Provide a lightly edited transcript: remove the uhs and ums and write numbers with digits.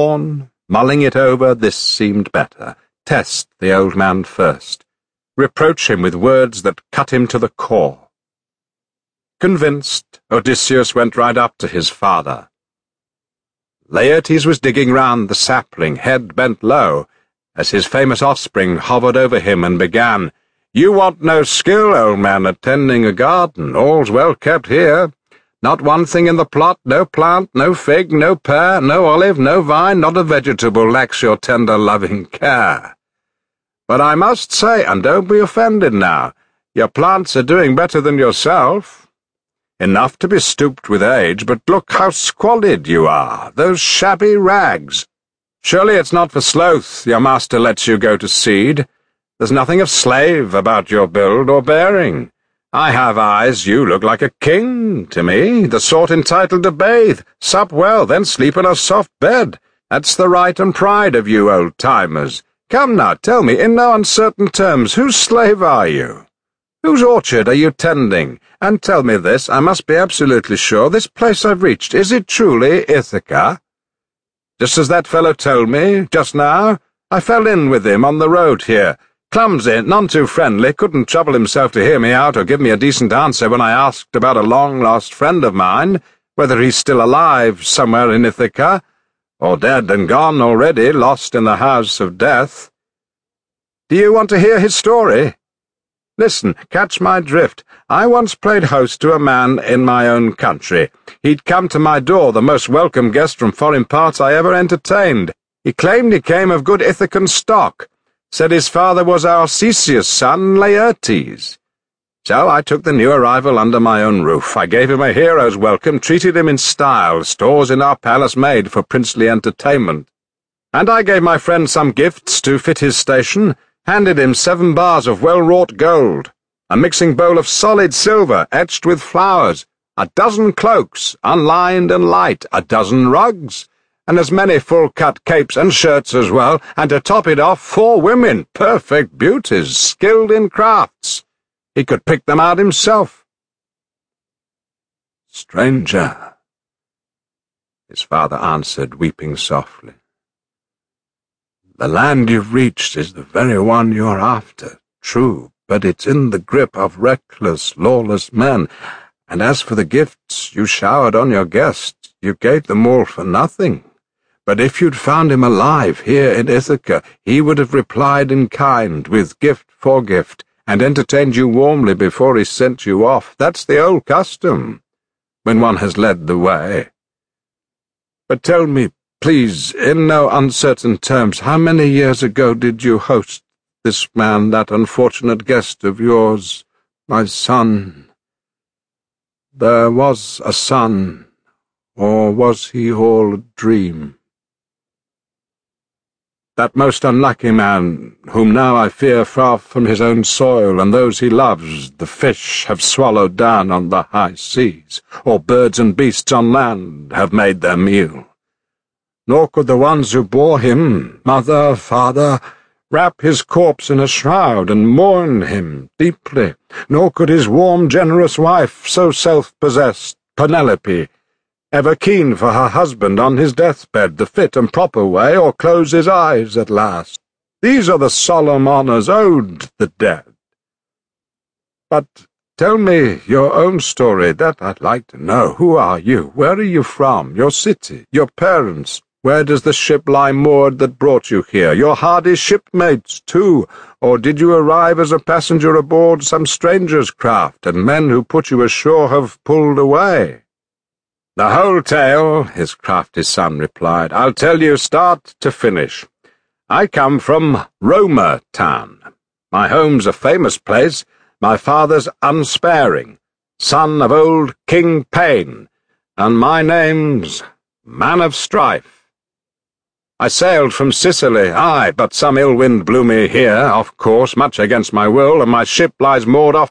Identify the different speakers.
Speaker 1: dawn, mulling it over, this seemed better. Test the old man first. Reproach him with words that cut him to the core. Convinced, Odysseus went right up to his father. Laertes was digging round the sapling, head bent low, as his famous offspring hovered over him and began, "You want no skill, old man, at tending a garden. All's well kept here. Not one thing in the plot, no plant, no fig, no pear, no olive, no vine, not a vegetable lacks your tender, loving care. But I must say, and don't be offended now, your plants are doing better than yourself. Enough to be stooped with age, but look how squalid you are, those shabby rags. Surely it's not for sloth your master lets you go to seed. There's nothing of slave about your build or bearing. I have eyes, you look like a king to me, the sort entitled to bathe, sup well, then sleep in a soft bed. That's the right and pride of you old-timers. Come now, tell me, in no uncertain terms, whose slave are you? Whose orchard are you tending? And tell me this, I must be absolutely sure, this place I've reached, is it truly Ithaca? Just as that fellow told me, just now, I fell in with him on the road here. Clumsy, none too friendly, couldn't trouble himself to hear me out or give me a decent answer when I asked about a long-lost friend of mine, whether he's still alive somewhere in Ithaca, or dead and gone already, lost in the house of death. Do you want to hear his story? Listen, catch my drift. I once played host to a man in my own country. He'd come to my door, the most welcome guest from foreign parts I ever entertained. He claimed he came of good Ithacan stock. Said his father was Arcesius' son, Laertes. So I took the new arrival under my own roof. I gave him a hero's welcome, treated him in style, stores in our palace made for princely entertainment. And I gave my friend some gifts to fit his station, handed him 7 bars of well-wrought gold, a mixing bowl of solid silver etched with flowers, a dozen cloaks, unlined and light, a dozen rugs, and as many full-cut capes and shirts as well, and to top it off, 4 women, perfect beauties, skilled in crafts. He could pick them out himself. "Stranger," his father answered, weeping softly, "the land you've reached is the very one you're after, true, but it's in the grip of reckless, lawless men, and as for the gifts you showered on your guest, you gave them all for nothing. But if you'd found him alive here in Ithaca, he would have replied in kind, with gift for gift, and entertained you warmly before he sent you off. That's the old custom, when one has led the way. But tell me, please, in no uncertain terms, how many years ago did you host this man, that unfortunate guest of yours, my son? There was a son, or was he all a dream? That most unlucky man, whom now I fear far from his own soil and those he loves, the fish have swallowed down on the high seas, or birds and beasts on land have made their meal. Nor could the ones who bore him, mother, father, wrap his corpse in a shroud and mourn him deeply, nor could his warm, generous wife, so self-possessed, Penelope, ever keen for her husband on his deathbed, the fit and proper way, or close his eyes at last. These are the solemn honours owed the dead. But tell me your own story, that I'd like to know. Who are you? Where are you from? Your city? Your parents? Where does the ship lie moored that brought you here? Your hardy shipmates, too? Or did you arrive as a passenger aboard some stranger's craft, and men who put you ashore have pulled away?" "The whole tale," his crafty son replied. "I'll tell you start to finish. I come from Roma town. My home's a famous place, my father's unsparing, son of old King Pain, and my name's Man of Strife. I sailed from Sicily, aye, but some ill wind blew me here, off course, much against my will, and my ship lies moored off